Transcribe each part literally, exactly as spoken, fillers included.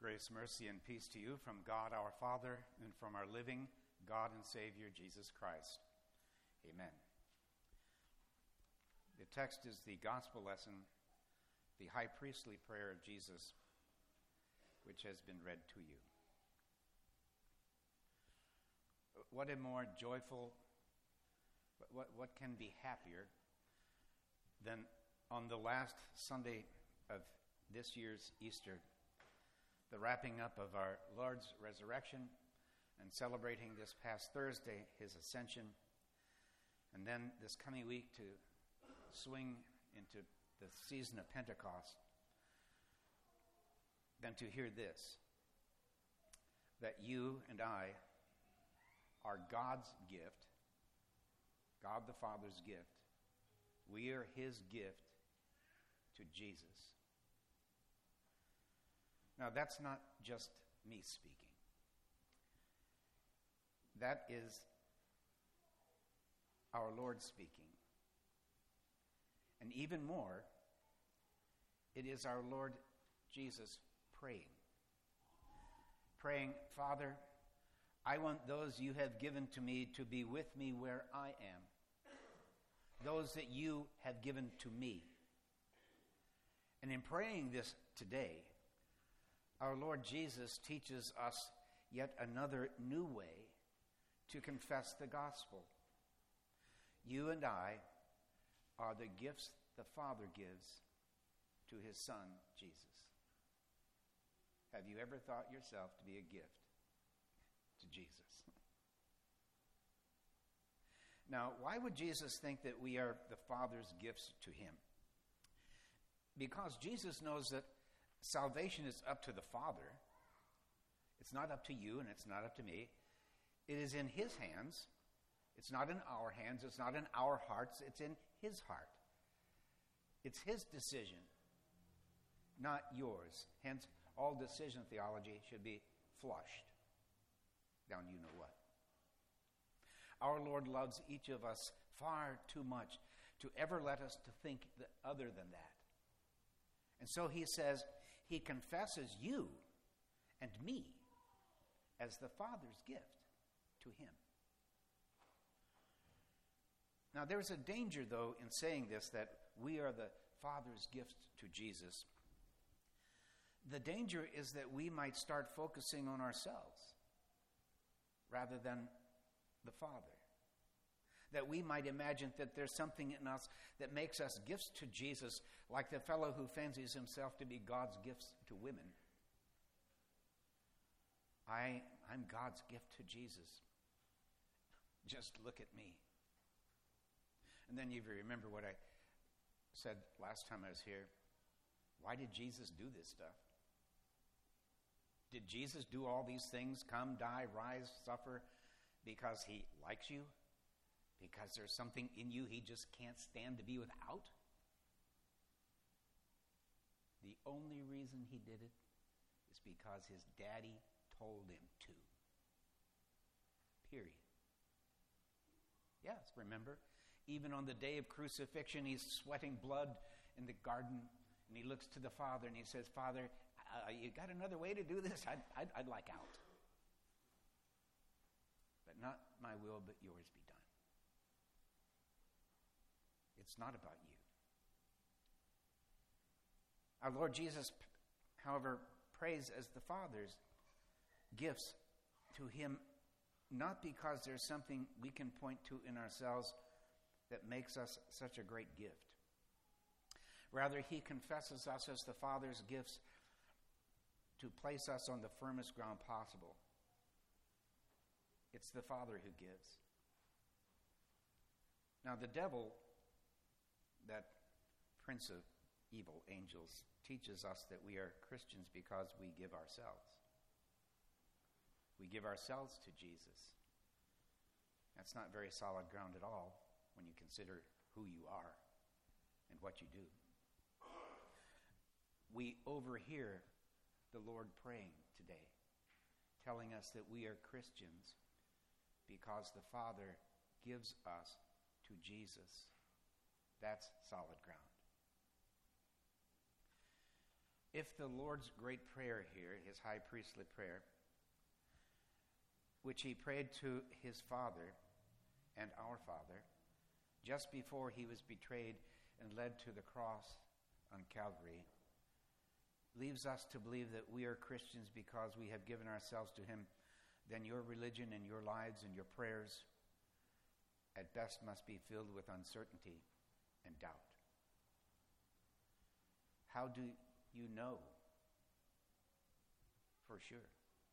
Grace, mercy, and peace to you from God our Father and from our living God and Savior, Jesus Christ. Amen. The text is the gospel lesson, the high priestly prayer of Jesus, which has been read to you. What a more joyful, what, what can be happier than on the last Sunday of this year's Easter, the wrapping up of our Lord's resurrection and celebrating this past Thursday his ascension, and then this coming week to swing into the season of Pentecost, than to hear this, that you and I are God's gift, God the Father's gift. We are his gift to Jesus. Now, that's not just me speaking. That is our Lord speaking. And even more, it is our Lord Jesus praying. Praying, Father, I want those you have given to me to be with me where I am. Those that you have given to me. And in praying this today, our Lord Jesus teaches us yet another new way to confess the gospel. You and I are the gifts the Father gives to his Son, Jesus. Have you ever thought yourself to be a gift to Jesus? Now, why would Jesus think that we are the Father's gifts to him? Because Jesus knows that salvation is up to the Father. It's not up to you and it's not up to me. It is in his hands. It's not in our hands. It's not in our hearts. It's in his heart. It's his decision, not yours. Hence, all decision theology should be flushed down you know what. Our Lord loves each of us far too much to ever let us to think that other than that. And so he says, he confesses you and me as the Father's gift to him. Now, there's a danger, though, in saying this, that we are the Father's gift to Jesus. The danger is that we might start focusing on ourselves rather than the Father. That we might imagine that there's something in us that makes us gifts to Jesus, like the fellow who fancies himself to be God's gifts to women. I, I'm God's gift to Jesus. Just look at me. And then you remember what I said last time I was here. Why did Jesus do this stuff? Did Jesus do all these things, come, die, rise, suffer, because he likes you? Because there's something in you he just can't stand to be without? The only reason he did it is because his daddy told him to. Period. Yes, remember, even on the day of crucifixion, he's sweating blood in the garden, and he looks to the Father and he says, Father, uh, you got another way to do this? I'd, I'd, I'd like out. But not my will, but yours be done. It's not about you. Our Lord Jesus, however, prays as the Father's gifts to him, not because there's something we can point to in ourselves that makes us such a great gift. Rather, he confesses us as the Father's gifts to place us on the firmest ground possible. It's the Father who gives. Now, the devil, that prince of evil angels, teaches us that we are Christians because we give ourselves. We give ourselves to Jesus. That's not very solid ground at all when you consider who you are and what you do. We overhear the Lord praying today, telling us that we are Christians because the Father gives us to Jesus. That's solid ground. If the Lord's great prayer here, his high priestly prayer, which he prayed to his Father and our Father, just before he was betrayed and led to the cross on Calvary, leaves us to believe that we are Christians because we have given ourselves to him, then your religion and your lives and your prayers at best must be filled with uncertainty and doubt. How do you know for sure?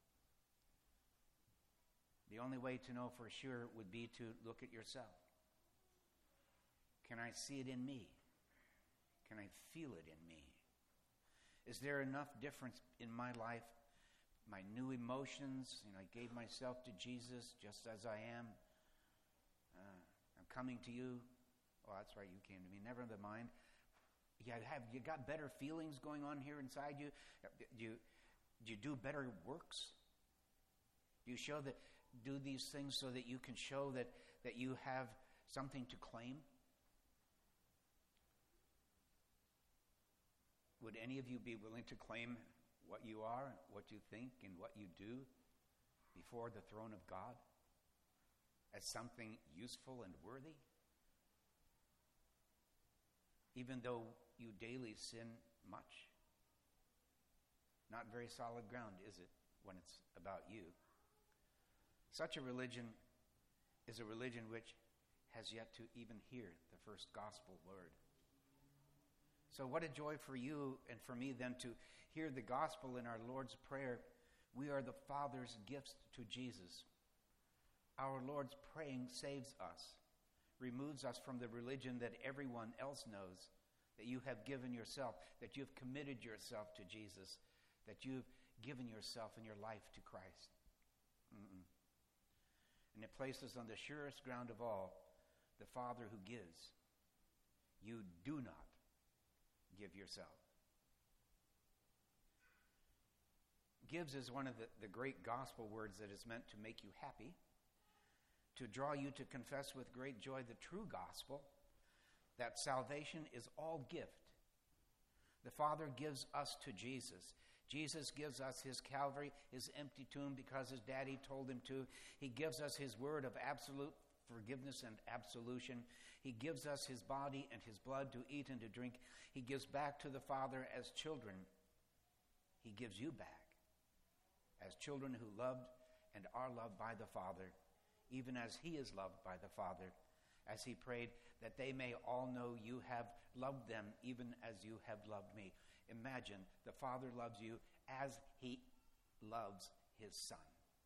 The only way to know for sure would be to look at yourself. Can I see it in me? Can I feel it in me? Is there enough difference in my life, my new emotions? You know, I gave myself to Jesus just as I am. Uh, I'm coming to you. Oh, that's right, you came to me. Never mind. You have you got better feelings going on here inside you? Do you, do you do better works? Do you show that do these things so that you can show that, that you have something to claim? Would any of you be willing to claim what you are, what you think, and what you do before the throne of God as something useful and worthy? Even though you daily sin much? Not very solid ground, is it, when it's about you? Such a religion is a religion which has yet to even hear the first gospel word. So what a joy for you and for me then to hear the gospel in our Lord's Prayer. We are the Father's gifts to Jesus. Our Lord's praying saves us, removes us from the religion that everyone else knows, that you have given yourself, that you've committed yourself to Jesus, that you've given yourself and your life to Christ. Mm-mm. And it places on the surest ground of all the Father who gives. You do not give yourself. Gives is one of the, the great gospel words that is meant to make you happy, to draw you to confess with great joy the true gospel, that salvation is all gift. The Father gives us to Jesus. Jesus gives us his Calvary, his empty tomb because his daddy told him to. He gives us his word of absolute forgiveness and absolution. He gives us his body and his blood to eat and to drink. He gives back to the Father as children. He gives you back as children who loved and are loved by the Father, even as he is loved by the Father, as he prayed that they may all know you have loved them even as you have loved me. Imagine the Father loves you as he loves his Son.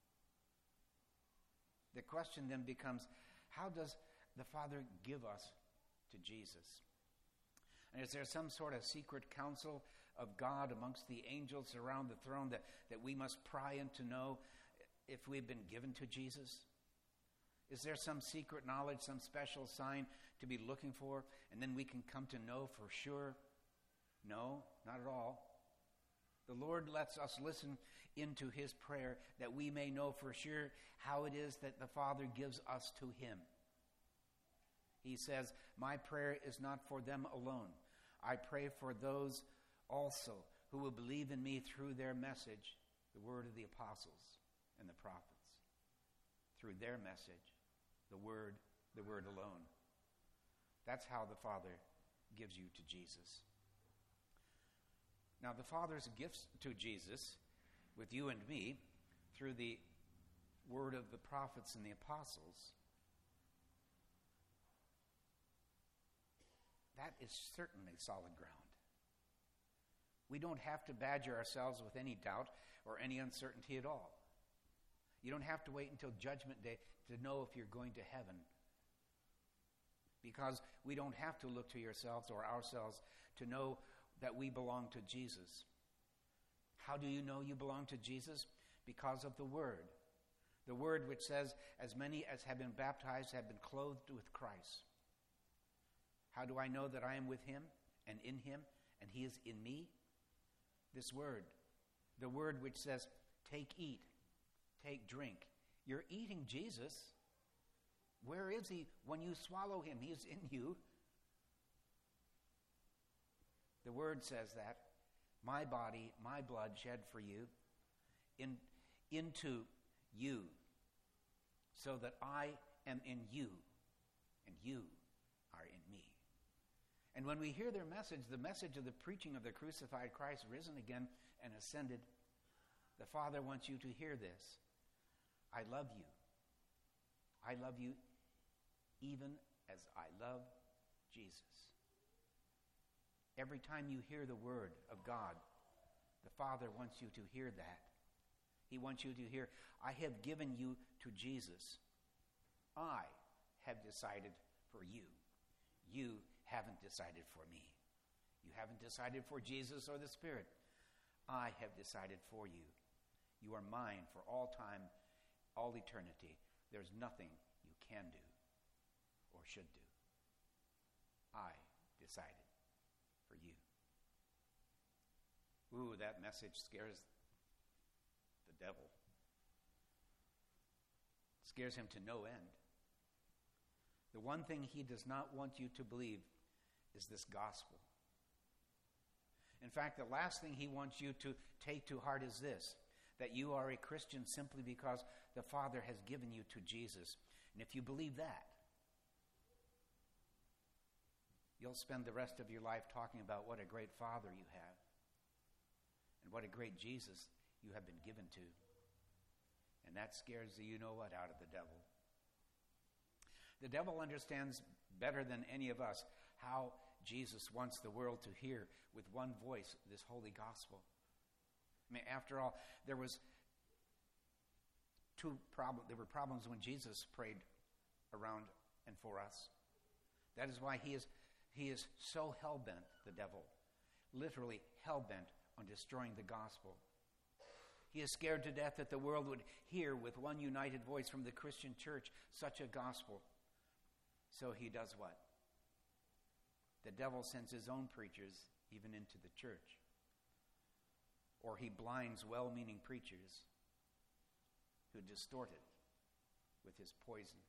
The question then becomes, how does the Father give us to Jesus? And is there some sort of secret counsel of God amongst the angels around the throne that, that we must pry in to know if we've been given to Jesus? Is there some secret knowledge, some special sign to be looking for, and then we can come to know for sure? No, not at all. The Lord lets us listen into his prayer that we may know for sure how it is that the Father gives us to him. He says, my prayer is not for them alone. I pray for those also who will believe in me through their message, the word of the apostles and the prophets. Through their message, the word, the word alone. That's how the Father gives you to Jesus. Now, the Father's gifts to Jesus, with you and me, through the word of the prophets and the apostles, that is certainly solid ground. We don't have to badger ourselves with any doubt or any uncertainty at all. You don't have to wait until Judgment Day to know if you're going to heaven, because we don't have to look to yourselves or ourselves to know that we belong to Jesus. How do you know you belong to Jesus? Because of the Word. The Word which says, as many as have been baptized have been clothed with Christ. How do I know that I am with him and in him and he is in me? This Word. The Word which says, take, eat, take, drink. You're eating Jesus. Where is he when you swallow him? He is in you. The Word says that. my body, my blood shed for you, in, into you, so that I am in you, and you are in me. And when we hear their message, the message of the preaching of the crucified Christ, risen again and ascended, the Father wants you to hear this. I love you. I love you even as I love Jesus. Every time you hear the word of God, the Father wants you to hear that. He wants you to hear, I have given you to Jesus. I have decided for you. You haven't decided for me. You haven't decided for Jesus or the Spirit. I have decided for you. You are mine for all time, all eternity. There's nothing you can do or should do. I decided for you. Ooh, that message scares the devil. It scares him to no end. The one thing he does not want you to believe is this gospel. In fact, the last thing he wants you to take to heart is this, that you are a Christian simply because the Father has given you to Jesus. And if you believe that, you'll spend the rest of your life talking about what a great Father you have and what a great Jesus you have been given to. And that scares the you-know-what out of the devil. The devil understands better than any of us how Jesus wants the world to hear with one voice this holy gospel. I mean, after all, there was two problem. There were problems when Jesus prayed around and for us. That is why he is he is so hell-bent, the devil, literally hell-bent on destroying the gospel. He is scared to death that the world would hear with one united voice from the Christian church such a gospel. So he does what? The devil sends his own preachers even into the church. Or he blinds well-meaning preachers who distort it with his poison.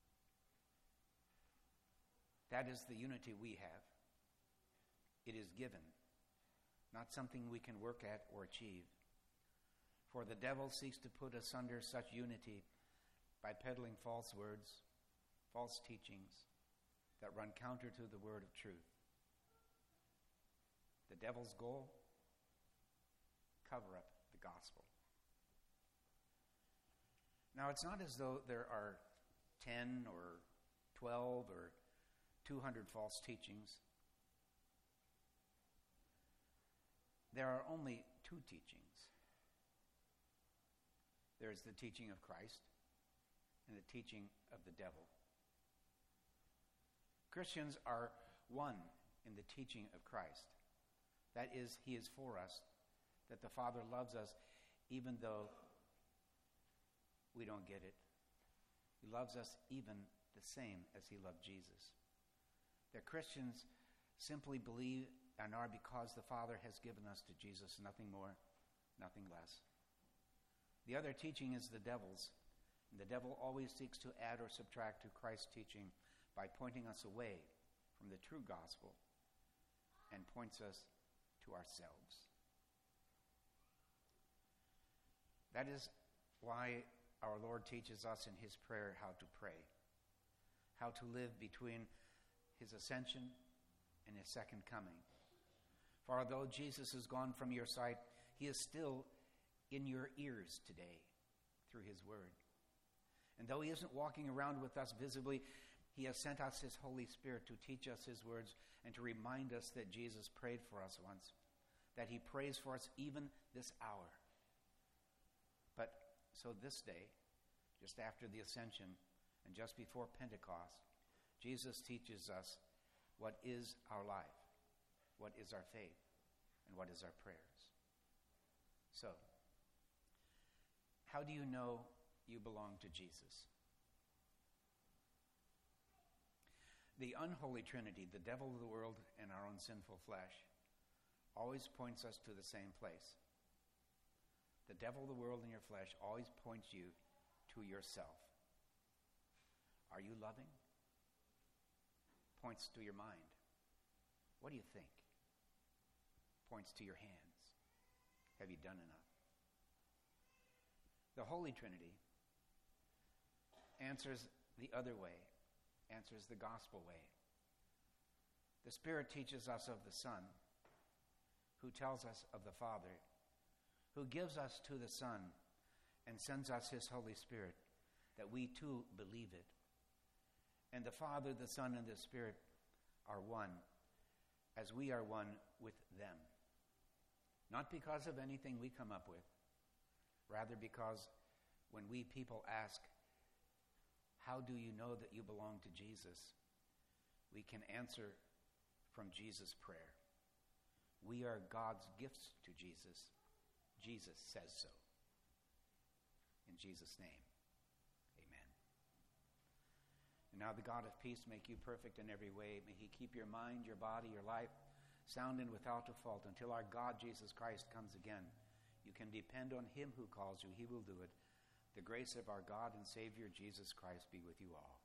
That is the unity we have. It is given, not something we can work at or achieve. For the devil seeks to put asunder such unity by peddling false words, false teachings that run counter to the word of truth. The devil's goal? Cover up the gospel. Now, it's not as though there are ten or twelve or two hundred false teachings. There are only two teachings. There is the teaching of Christ and the teaching of the devil. Christians are one in the teaching of Christ. That is, he is for us, that the Father loves us even though we don't get it. He loves us even the same as he loved Jesus. That Christians simply believe and are because the Father has given us to Jesus, nothing more, nothing less. The other teaching is the devil's. And the devil always seeks to add or subtract to Christ's teaching by pointing us away from the true gospel and points us to ourselves. That is why our Lord teaches us in his prayer how to pray, how to live between his ascension and his second coming. For although Jesus is gone from your sight, he is still in your ears today through his word. And though he isn't walking around with us visibly, he has sent us his Holy Spirit to teach us his words and to remind us that Jesus prayed for us once, that he prays for us even this hour. But so this day, just after the ascension and just before Pentecost, Jesus teaches us what is our life, what is our faith, and what is our prayers. So, how do you know you belong to Jesus? The unholy trinity, the devil of the world and our own sinful flesh, always points us to the same place. The devil of the world and your flesh always points you to yourself. Are you loving? Points to your mind. What do you think? Points to your hands. Have you done enough? The Holy Trinity answers the other way, answers the gospel way. The Spirit teaches us of the Son, who tells us of the Father, who gives us to the Son and sends us his Holy Spirit, that we too believe it. And the Father, the Son, and the Spirit are one, as we are one with them. Not because of anything we come up with, rather because when we people ask, how do you know that you belong to Jesus? We can answer from Jesus' prayer. We are God's gifts to Jesus. Jesus says so. In Jesus' name, amen. And now the God of peace make you perfect in every way. May he keep your mind, your body, your life sound and without default until our God Jesus Christ comes again. You can depend on him who calls you. He will do it. The grace of our God and Savior Jesus Christ be with you all.